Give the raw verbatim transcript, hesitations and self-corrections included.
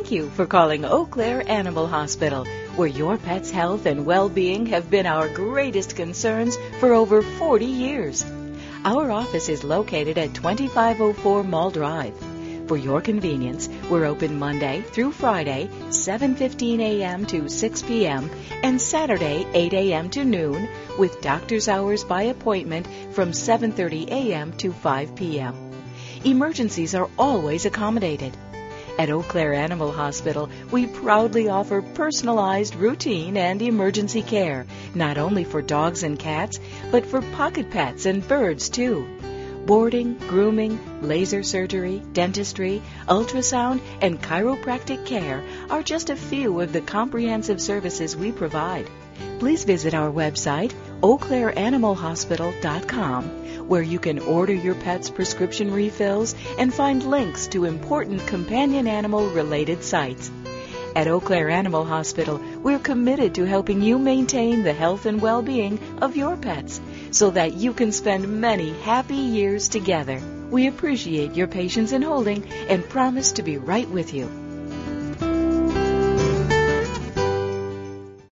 thank you for calling Eau Claire Animal Hospital, where your pet's health and well-being have been our greatest concerns for over forty years. Our office is located at twenty-five oh four Mall Drive. For your convenience, we're open Monday through Friday, seven fifteen a.m. to six p.m., and Saturday, eight a.m. to noon, with doctor's hours by appointment from seven thirty a.m. to five p.m. Emergencies are always accommodated. At Eau Claire Animal Hospital, we proudly offer personalized routine and emergency care, not only for dogs and cats, but for pocket pets and birds, too. Boarding, grooming, laser surgery, dentistry, ultrasound, and chiropractic care are just a few of the comprehensive services we provide. Please visit our website, eau claire animal hospital dot com, where you can order your pet's prescription refills and find links to important companion animal-related sites. At Eau Claire Animal Hospital, we're committed to helping you maintain the health and well-being of your pets so that you can spend many happy years together. We appreciate your patience in holding and promise to be right with you.